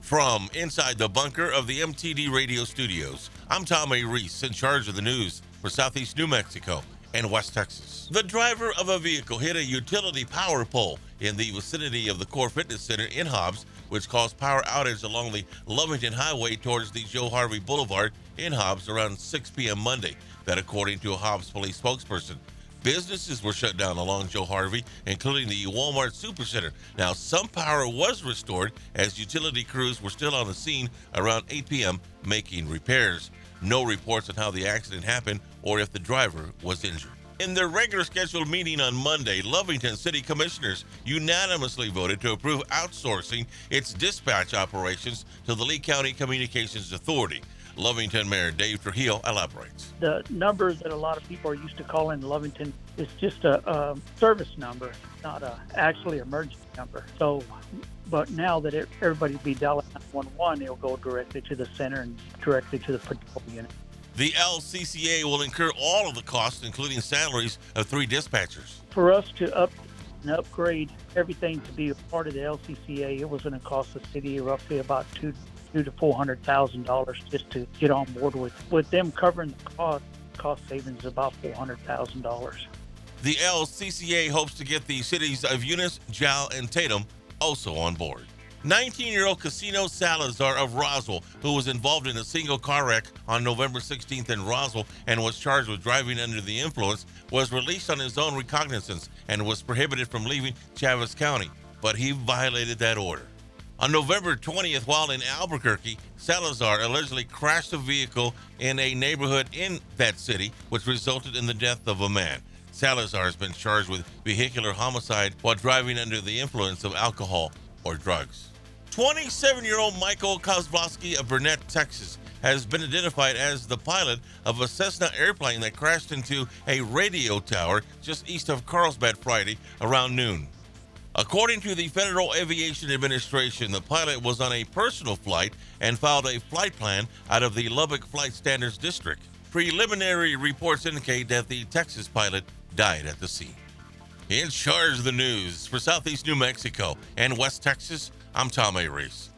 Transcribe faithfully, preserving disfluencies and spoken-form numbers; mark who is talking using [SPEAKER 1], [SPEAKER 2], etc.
[SPEAKER 1] From inside the bunker of the M T D radio studios, I'm Tom A. Reese, in charge of the news for Southeast New Mexico and West Texas. The driver of a vehicle hit a utility power pole in the vicinity of the Core Fitness Center in Hobbs, which caused power outage along the Lovington Highway towards the Joe Harvey Boulevard in Hobbs around six p.m. Monday. That according to a Hobbs police spokesperson. Businesses were shut down along Joe Harvey, including the Walmart Supercenter. Now, some power was restored as utility crews were still on the scene around eight p.m. making repairs. No reports on how the accident happened or if the driver was injured. In their regular scheduled meeting on Monday, Lovington City Commissioners unanimously voted to approve outsourcing its dispatch operations to the Lee County Communications Authority. Lovington Mayor Dave Trujillo elaborates.
[SPEAKER 2] The number that a lot of people are used to calling Lovington is just a, a service number, not a actually emergency number. So, but now that it, everybody will be dialing nine one one, it'll go directly to the center and directly to the patrol unit.
[SPEAKER 1] The L C C A will incur all of the costs, including salaries of three dispatchers.
[SPEAKER 2] For us to up and upgrade everything to be a part of the L C C A, it was going to cost the city roughly about two. two to four hundred thousand dollars just to get on board with. With them covering the cost, cost savings is about four hundred thousand dollars.
[SPEAKER 1] The L C C A hopes to get the cities of Eunice, Jal, and Tatum also on board. nineteen-year-old Casino Salazar of Roswell, who was involved in a single car wreck on November sixteenth in Roswell and was charged with driving under the influence, was released on his own recognizance and was prohibited from leaving Chaves County, but he violated that order. On November twentieth, while in Albuquerque, Salazar allegedly crashed a vehicle in a neighborhood in that city, which resulted in the death of a man. Salazar has been charged with vehicular homicide while driving under the influence of alcohol or drugs. twenty-seven-year-old Michael Kozlowski of Burnett, Texas, has been identified as the pilot of a Cessna airplane that crashed into a radio tower just east of Carlsbad Friday around noon. According to the Federal Aviation Administration, the pilot was on a personal flight and filed a flight plan out of the Lubbock Flight Standards District. Preliminary reports indicate that the Texas pilot died at the scene. In charge of the news for Southeast New Mexico and West Texas, I'm Tom A. Reese.